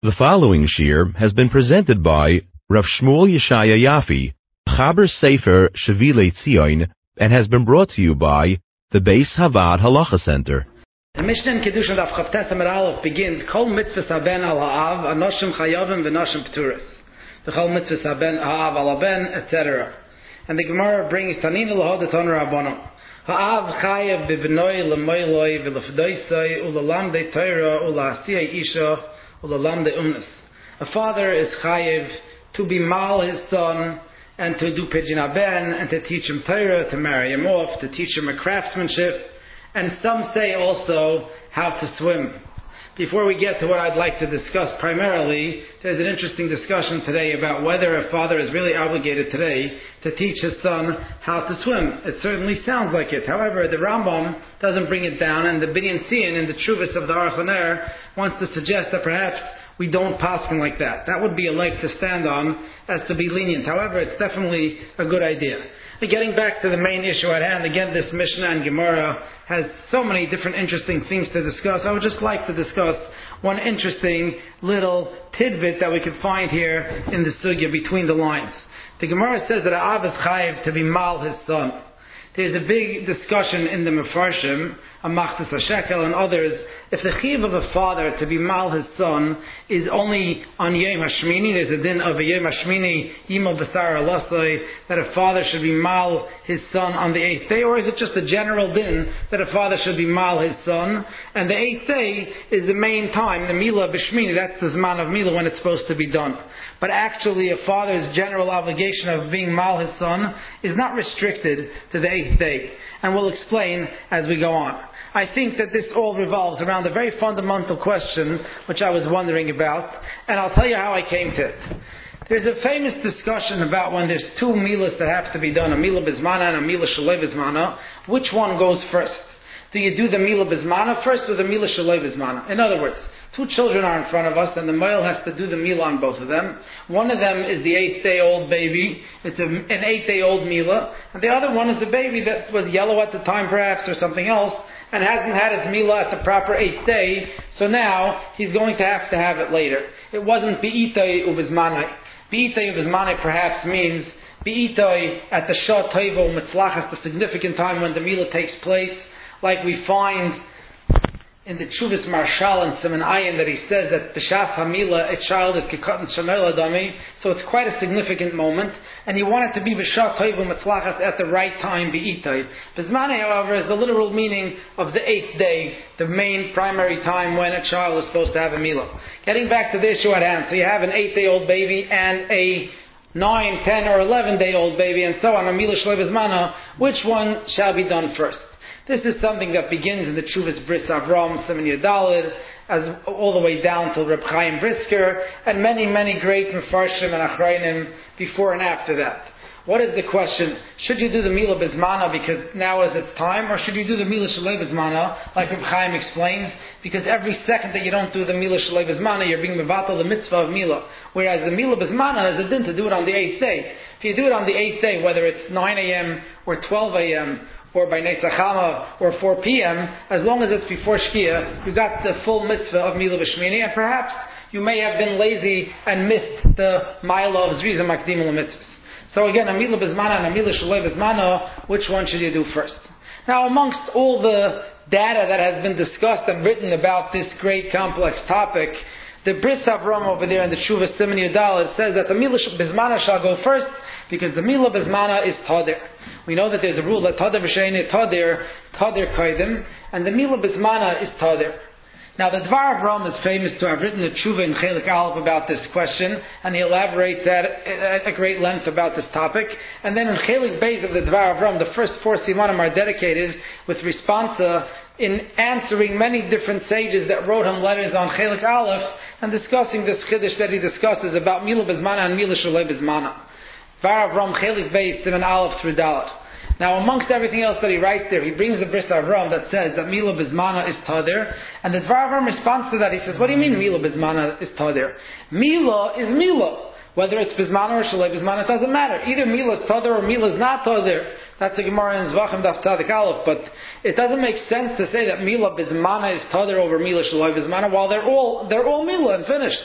The following shir has been presented by Rav Shmuel Yeshaya Yafi, Chaber Sefer Shevilei Tzion, and has been brought to you by the Beis Havad Halacha Center. The Mishnah in Kedushin Daf Chavtes Amud Aleph begins Kol mitzvahs haben al ha'av anoshim chayavim v'noshim p'turas. The Kol mitzvahs haben ha'av al haben, etc. And the Gemara brings Tanina lahodet on Rabbanon. Ha'av chayav b'vnoi l'moiloi v'lefdoisoi u'lalamdei Torah u'la'asiyai isha u'lalamdei umnas. A father is chayav to be mal his son and to do pidyon haben and to teach him Torah, to marry him off, to teach him a craftsmanship, and some say also how to swim. Before we get to what I'd like to discuss primarily, there's an interesting discussion today about whether a father is really obligated today to teach his son how to swim. It certainly sounds like it. However, the Rambam doesn't bring it down, and the Binyan Tzion in the Chuvas of the Aruch LaNer wants to suggest that perhaps we don't pass him like that. That would be a leg to stand on as to be lenient. However, it's definitely a good idea. But getting back to the main issue at hand, again, this Mishnah and Gemara has so many different interesting things to discuss. I would just like to discuss one interesting little tidbit that we could find here in the sugya between the lines. The Gemara says that Av is chayiv to be mal his son. There's a big discussion in the Mefarshim, Amachtas HaShekel and others, if the chiv of a father to be mal his son is only on Yom HaShmini, there's a din of a Yom HaShmini, Yimel Basar Alasai, that a father should be mal his son on the 8th day, or is it just a general din that a father should be mal his son, and the 8th day is the main time, the Mila B'Shmini, that's the Zman of Mila when it's supposed to be done. But actually a father's general obligation of being mal his son is not restricted to the 8th day. And we'll explain as we go on. I think that this all revolves around a very fundamental question which I was wondering about, and I'll tell you how I came to it. There's a famous discussion about when there's two milas that have to be done, a mila bizmana and a mila shalei bizmana, which one goes first? Do you do the mila bizmana first or the mila shalei bizmana? In other words, two children are in front of us and the male has to do the mila on both of them. One of them is the 8-day-old baby. It's an 8-day-old mila. And the other one is the baby that was yellow at the time perhaps or something else and hasn't had his mila at the proper 8th day. So now he's going to have it later. It wasn't bi'itay ubizmanai. Bi'itay ubizmanai perhaps means bi'itay at the shah toivo mitzlachas, the significant time when the mila takes place, like we find in the Chuvas Marshal and Siman Ayin that he says that b'shas hamila, a child is kikatan shanel adami, so it's quite a significant moment, and you want it to be b'shah toivu mitzlachas at the right time, bi'itay. Bizmanei, however, is the literal meaning of the 8th day, the main primary time when a child is supposed to have a mila. Getting back to the issue at hand, so you have an 8-day-old baby and a 9, 10, or 11-day-old baby, and so on, a mila shlei bizmana, which one shall be done first? This is something that begins in the Chuvas Bris Avram, Siman Yudalid, as all the way down till Reb Chaim Brisker, and many, many great Mefarshim and Achrayim before and after that. What is the question? Should you do the Mila Bizmana because now is its time, or should you do the Mila Shalei Bizmana, like Reb Chaim explains, because every second that you don't do the Mila Shalei Bizmana, you're being mevatel the mitzvah of Mila. Whereas the Mila Bizmana is a din to do it on the 8th day. If you do it on the 8th day, whether it's 9 a.m. or 12 a.m., or by Netzachama, or 4 p.m., as long as it's before Shkia, you got the full mitzvah of Mila B'Shmini, and perhaps you may have been lazy and missed the Mila of Zriza Makdim L'Mitzvahs. So again, a Mila B'Zmana and a Mila Shalei B'Zmana, which one should you do first? Now, amongst all the data that has been discussed and written about this great complex topic, the Bris Avram over there in the Shuvah Siman Yudalid says that the Mila B'Zmana shall go first because the Mila B'Zmana is Tadir. We know that there's a rule that Tadir V'Sheini Tadir Kaidim, and the Mila B'Zmana is Tadir. Now the Dvar Avram is famous to have written a tshuva in Chelik Aleph about this question, and he elaborates at a great length about this topic. And then in Chelik Beis of the Dvar Avram, the first 4 simanim are dedicated with responsa in answering many different sages that wrote him letters on Chelik Aleph and discussing this chiddush that he discusses about Mila B'Zmana and Mila Shalei B'Zmana. Dvar Avram Chelik Beis Siman Aleph through Dalet. Now, amongst everything else that he writes there, he brings the Bris Avram that says that Mila Bizmana is Tadir, and the Dvar Avram responds to that. He says, what do you mean Mila Bizmana is Tadir? Mila is Mila. Whether it's Bizmana or Shalei Bizmana, it doesn't matter. Either Mila is Tadir or Mila is not Tadir. That's the Gemara in Zvachim Daf Tzadik Aleph, but it doesn't make sense to say that Mila Bizmana is Tadir over Mila Shalei Bizmana while they're all Mila and finished.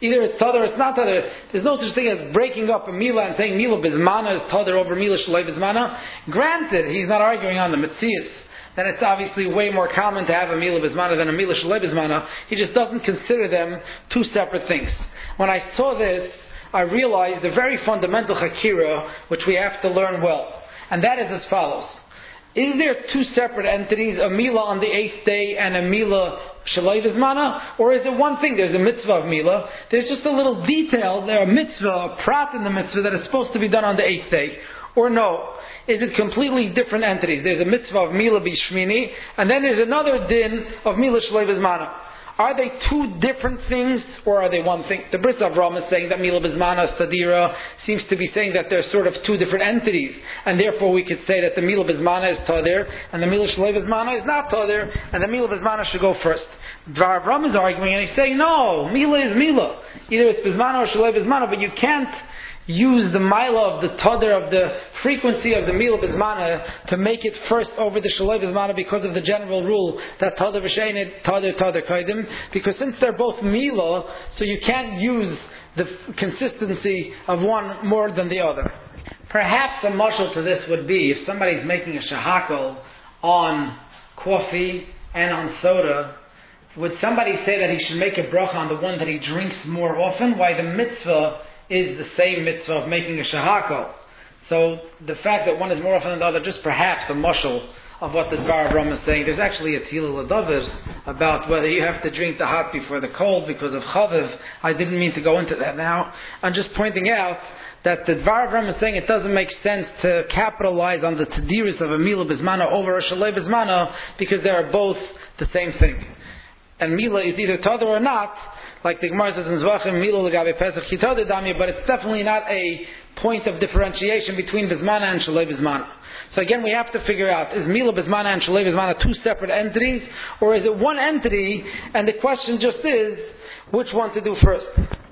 Either it's Tadr or it's not Tadr. There's no such thing as breaking up a Mila and saying Mila Bizmana is Tadr over Mila Shalei Bizmana. Granted, he's not arguing on the Metzias, then it's obviously way more common to have a Mila Bizmana than a Mila Shalei Bizmana. He just doesn't consider them two separate things. When I saw this, I realized a very fundamental Hakira, which we have to learn well. And that is as follows. Is there two separate entities, a Mila on the 8th day and a Mila Shalei Bizmana? Or is it one thing? There's a mitzvah of Mila. There's just a little detail, there a mitzvah, a prat in the mitzvah that is supposed to be done on the 8th day. Or no? Is it completely different entities? There's a mitzvah of Mila Bishmini, and then there's another din of Mila Shalei Bizmana. Are they two different things, or are they one thing? The Bris Avram is saying that Mila Bizmana Stadira seems to be saying that they're sort of two different entities, and therefore we could say that the Mila Bizmana is Tadir, and the Mila Shalei Bizmana is not Tadir, and the Mila Bizmana should go first. Dvar Avram is arguing, and he's saying, no, Mila is Mila. Either it's Bizmana or Shalei Bizmana, but you can't use the Mila of the Tadir, of the frequency of the Mila Bizmana, to make it first over the Shalei Bizmana because of the general rule that Tadir V'Sheinit, Tadir Kaidim, because since they're both Mila, so you can't use the consistency of one more than the other. Perhaps a mashal to this would be if somebody's making a shahakol on coffee and on soda, would somebody say that he should make a bracha on the one that he drinks more often? Why, the mitzvah is the same mitzvah of making a shahakol. So the fact that one is more often than the other, just perhaps a mashal of what the Dvar Avram is saying. There's actually a Tila L'David about whether you have to drink the hot before the cold because of Chaviv. I didn't mean to go into that now. I'm just pointing out that the Dvar Avram is saying it doesn't make sense to capitalize on the Tadiris of a Mila Bizmana over a Shalei Bizmana because they are both the same thing. And Mila is either Tadr or not, like the Gemara says in Zvachim, Mila L'Gabe Pesach Chitad Dami, but it's definitely not a point of differentiation between Bizmana and Shalei Bizmana. So again, we have to figure out, is Mila Bizmana and Shalei Bizmana two separate entities, or is it one entity, and the question just is, which one to do first?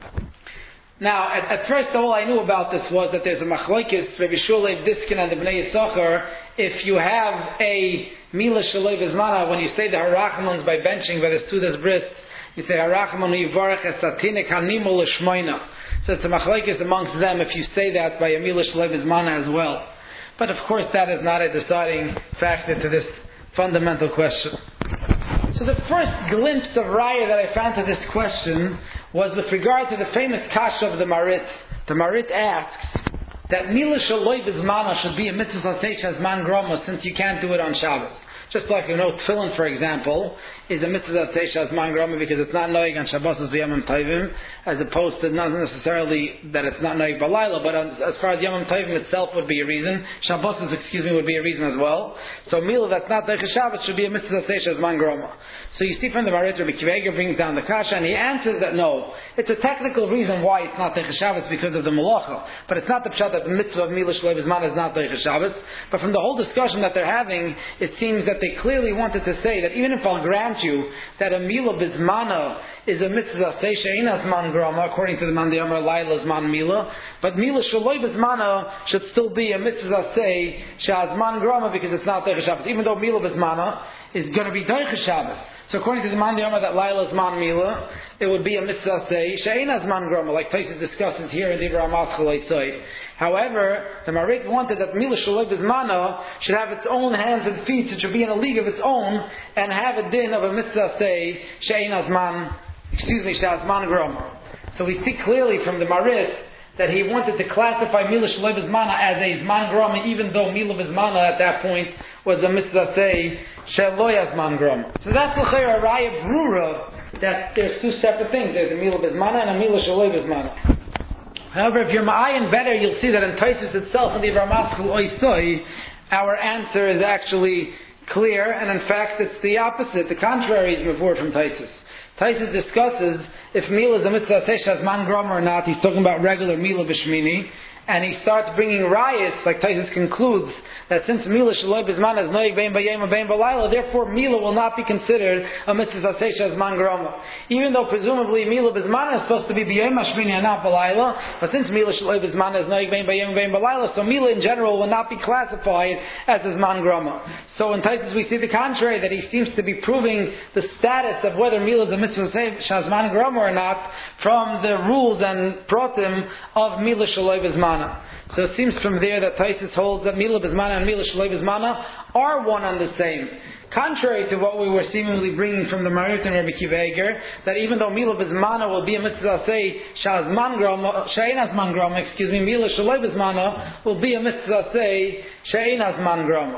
Now, at first, all I knew about this was that there's a Machlokes, Rabbi Shulei Diskin and the Bnei Yisachar, if you have a Mila Shalei Bizmana, when you say the Harachmans by benching, by the Sudas Bris, you say Harachman Yivarech Esatinik Hanimul L'Shmoina. So it's a machlokes amongst them if you say that by a Mila Shalei Bizmana as well. But of course that is not a deciding factor to this fundamental question. So the first glimpse of raya that I found to this question was with regard to the famous kasha of the Marit. The Marit asks that Mila Shalei Bizmana should be a mitzvah saseh man grama since you can't do it on Shabbos. Just like tefillin, for example, is a mitzvah saseh man grama because it's not noig on Shabbos as Yamim Tovim, as opposed to not necessarily that it's not noig balayla, but as far as Yamim Tovim itself would be a reason. Shabbos, would be a reason as well. So Mila that's not Deicha Shabbos should be a mitzvah saseh man grama. So you see from the Marit, Rabbi Akiva Eiger brings down the kasha, and he answers that no, it's a technical reason why it's not Deicha Shabbos because of the malacha, but it's not the pshat that the mitzvah of Mila Shalei Bizmana is not Deicha Shabbos. But from the whole discussion that they're having, it seems that they clearly wanted to say that even if I'll grant you that a Mila Bizmana is a mitzvah say she'enas man grama, according to the man the Amar Laila's man Mila, but Mila Shalei Bizmana should still be a mitzvah say she'az man grama because it's not Deicha Shabbos, even though Mila Bizmana is going to be Deicha Shabbos. So according to the man the Amar that Laila's man Mila, it would be a mitzvah say she'enas man grama, like Taisus discusses here in the Ramat Chalei Say. However, the Marit wanted that Mila Shalei Bizmana should have its own hands and feet, it should be in a league of its own, and have a din of a mitzvah say she'enas man grama. So we see clearly from the Marit that he wanted to classify Mila Shalei Bizmana as a Zman Grama, even though Mila Bizmana at that point was a mitzvah say She'loy Zman Grama. So that's l'chayr a raya brura that there's two separate things. There's a Mila Bizmana and a Mila Shalei Bizmana. However, if you're ma'ayin better, you'll see that in Taisus itself, in the Ramaschal Oisoi, our answer is actually clear, and in fact it's the opposite. The contrary is mavur from Taisus. Taisus discusses if Mila is a mitzvah seshas man grama or not. He's talking about regular Mila b'shmini, and he starts bringing riots, like Taisus concludes, that since Mila Shaloi Bizmana is Noig Bein Bayem Bein Balayla, therefore Mila will not be considered a Mitzvah Asesha as Man Groma. Even though presumably Mila Bizmana is supposed to be B'yom Hashmini and not Balayla, but since Mila Shaloi Bizmana is Noig Bein Bayem Bein Balayla, so Mila in general will not be classified as Man Groma. So in Taisus we see the contrary, that he seems to be proving the status of whether Mila is a Mitzvah Asesha as Man Groma or not from the rules and pratim of Mila Shaloi Bizmana. So it seems from there that Taisus holds that Mila Bizmana and Mila Shaloi Bizmana are one and the same. Contrary to what we were seemingly bringing from the Marut and Rabbi Kiva Eger, that even though Mila Bizmana will be a Mitzvah Say Shaz Man Groma, She'ein Man Groma, Mila Shaloi Bizmana will be a Mitzvah Say She'ein Man Groma.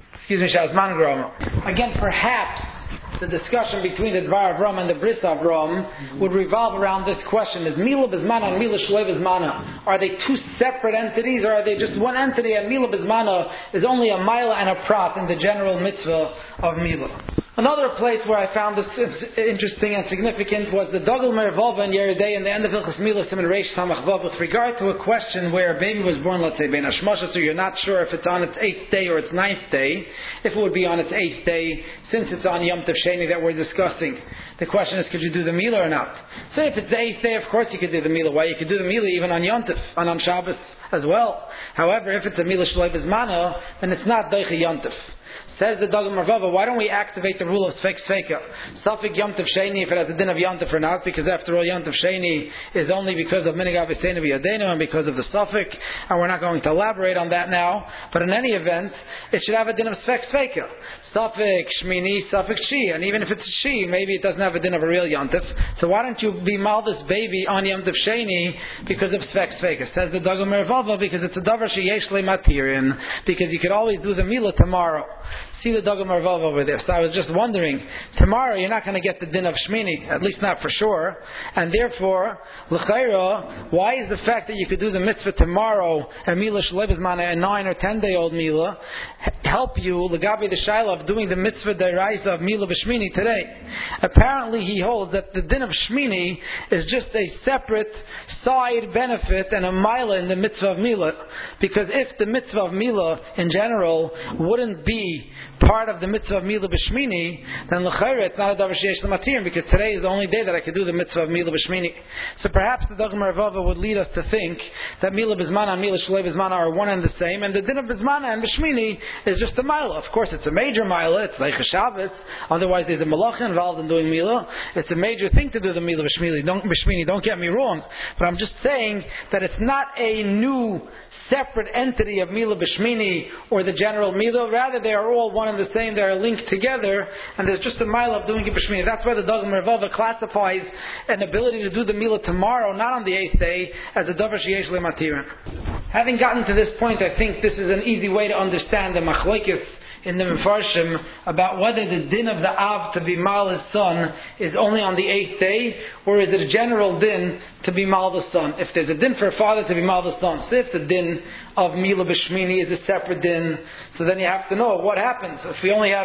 Shaz Man Groma. Again, perhaps the discussion between the Dvar Avram and the Bris Avram would revolve around this question: is Mila Bizmana and Mila Shaloi Bizmana, are they two separate entities, or are they just one entity? And Mila Bizmana is only a Mila and a Prat in the general mitzvah of Mila. Another place where I found this interesting and significant was the Dogel Mervova in Yeridei in the end of Hilchos Mila Siman Reish Samach Vav with regard to a question where a baby was born, let's say, Ben Hashmosha, so you're not sure if it's on its 8th day or its 9th day. If it would be on its 8th day, since it's on Yom Tov Sheni that we're discussing. The question is, could you do the Mila or not? So if it's the 8th day, of course you could do the Mila. Why? You could do the Mila even on Yom Tov, and on Shabbos as well. However, if it's a Mila Shaloi Bizmana, then it's not Doiche Yom Tov. Says the Dogel Mervava, why don't we activate the rule of Sfek Sfeka? Safik Yom Tov Sheni, if it has a din of Yom Tov or not, because after all, Yom Tov Sheni is only because of Minig Aviseinu V'Yadenu and because of the Safik, and we're not going to elaborate on that now. But in any event, it should have a din of Sfek Sfeka. Safik Shmini, Safik Shi, and even if it's Shi, maybe it doesn't have a din of a real Yom Tov. So why don't you be mal this baby on Yom Tov Sheni because of Sfek Sfeka? Says the Dogel Mervava, because it's a davar sheyesh le matirin, because you could always do the Mila tomorrow. See the Dogel Mervava over there. So I was just wondering, tomorrow you're not going to get the din of Shmini, at least not for sure. And therefore, l'chayra, why is the fact that you could do the mitzvah tomorrow, a Mila Shaloi Bizmana, a 9 or 10 day old Mila, help you, l'gabi the shaila of doing the mitzvah deraisa of Mila b'Shmini today? Apparently he holds that the din of Shmini is just a separate side benefit and a mila in the mitzvah of Mila. Because if the mitzvah of Mila in general wouldn't be part of the mitzvah of Mila b'Shmini, then l'chayra it's not a davar sheyesh l'matir, because today is the only day that I could do the mitzvah of Mila b'Shmini. So perhaps the Dogel Mervava would lead us to think that Mila Bizmana and Mila Shaloi Bizmana are one and the same, and the din of Bizmana and b'Shmini is just a mila. Of course, it's a major mila. It's like a Shabbos. Otherwise, there's a malacha involved in doing Mila. It's a major thing to do the Mila b'Shmini. Don't get me wrong, but I'm just saying that it's not a new separate entity of Mila b'Shmini or the general Mila. Rather, they are all one and the same. They are linked together, and there's just a mila of doing it b'Shmini. That's why the Dogel Mervava classifies an ability to do the Mila tomorrow, not on the 8th day, as a davar sheyesh le'matirin. Having gotten to this point, I think this is an easy way to understand the machlokes in the Mefarshim about whether the din of the Av to be mal his son is only on the 8th day, or is it a general din to be mal the son. If there's a din for a father to be mal the son, so if the din of Mila b'Shmini is a separate din, so then you have to know what happens. If we only have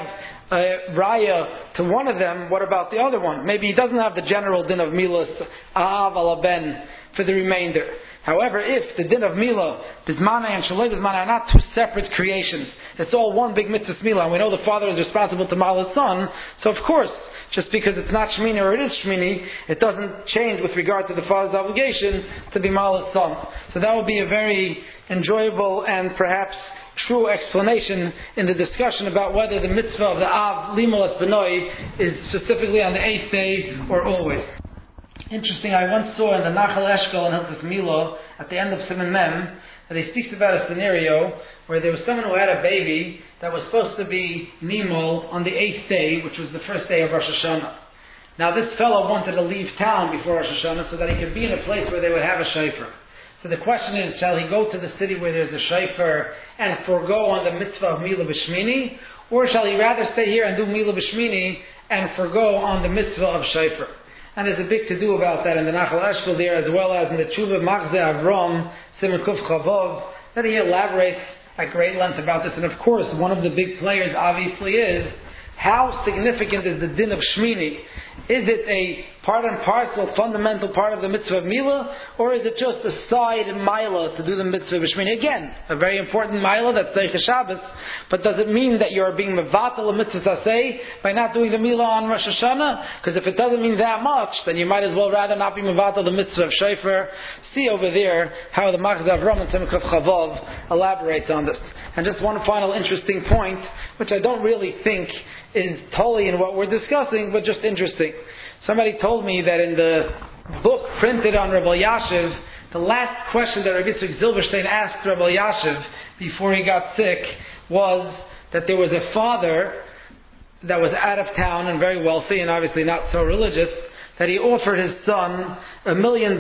raya to one of them, what about the other one? Maybe he doesn't have the general din of Milas Av ala ben for the remainder. However, if the din of Mila, Bizmana and Shaloi Bizmana are not two separate creations, it's all one big mitzvah Mila, and we know the father is responsible to mal his son, so of course, just because it's not Shmini or it is Shmini, it doesn't change with regard to the father's obligation to be mal his son. So that would be a very enjoyable and perhaps true explanation in the discussion about whether the mitzvah of the Av Limal Es Benoi is specifically on the 8th day or always. Interesting, I once saw in the Nachal Eshkol in Hilchos Mila, at the end of Siman Mem, that he speaks about a scenario where there was someone who had a baby that was supposed to be Nimol on the 8th day, which was the first day of Rosh Hashanah. Now this fellow wanted to leave town before Rosh Hashanah so that he could be in a place where they would have a shofar. So the question is, shall he go to the city where there's a shofar and forego on the mitzvah of Mila b'Shmini, or shall he rather stay here and do Mila b'Shmini and forego on the mitzvah of shofar? And there's a big to-do about that in the Nachal Eshkol there, as well as in the Tshuva Machzeh Avram, Siman Kuf Chavov, that he elaborates at great length about this. And of course, one of the big players obviously is, how significant is the din of Shmini? Is it a part and parcel, fundamental part of the mitzvah of Milah, or is it just a side Milah to do the mitzvah of Bishmini? Again, a very important Milah, that's Deicha Shabbos, but does it mean that you're being mevatel a mitzvah saseh by not doing the Milah on Rosh Hashanah? Because if it doesn't mean that much, then you might as well rather not be mevatel the mitzvah of Shofar. See over there how the Machzor Avram and Simchav Chavav elaborates on this. And just one final interesting point, which I don't really think is totally in what we're discussing, but just interesting. Somebody told me that in the book printed on Rabbi Yashiv, the last question that Rabbi Yitzchak Zilberstein asked Rabbi Yashiv before he got sick was that there was a father that was out of town and very wealthy and obviously not so religious, that he offered his son $1 million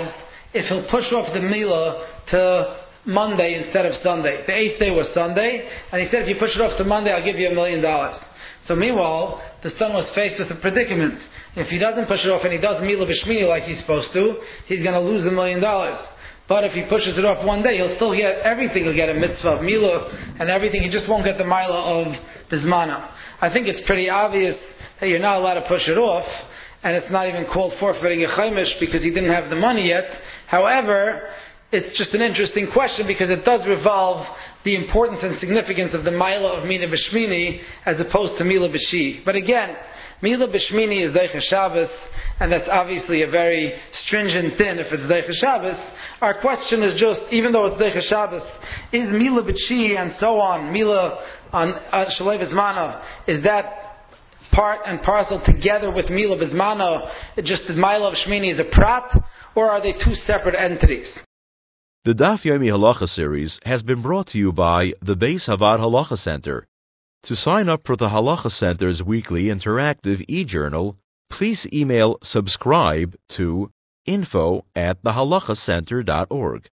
if he'll push off the Milah to Monday instead of Sunday. The 8th day was Sunday, and he said, if you push it off to Monday, I'll give you $1 million. So meanwhile, the son was faced with a predicament. If he doesn't push it off and he does Milah B'Shmini like he's supposed to, he's going to lose $1 million. But if he pushes it off one day, he'll still get everything. He'll get a mitzvah of Milah and everything. He just won't get the Milah of Bizmana. I think it's pretty obvious that you're not allowed to push it off, and it's not even called forfeiting a chaimish because he didn't have the money yet. However, it's just an interesting question because it does revolve the importance and significance of the Milah of Milah B'Shmini as opposed to Milah B'Shi. But again, Milah B'Shmini is Deicha Shabbos, and that's obviously a very stringent din if it's Deicha Shabbos. Our question is just, even though it's Deicha Shabbos, is Milah B'Shi and so on, Milah on Shalei B'Zmana, is that part and parcel together with Milah B'Zmana, just the Milah of Shmini is a prat, or are they two separate entities? The Daf Yomi Halacha series has been brought to you by the Beis Havad Halacha Center. To sign up for the Halacha Center's weekly interactive e-journal, please email subscribe to info@thehalachacenter.org.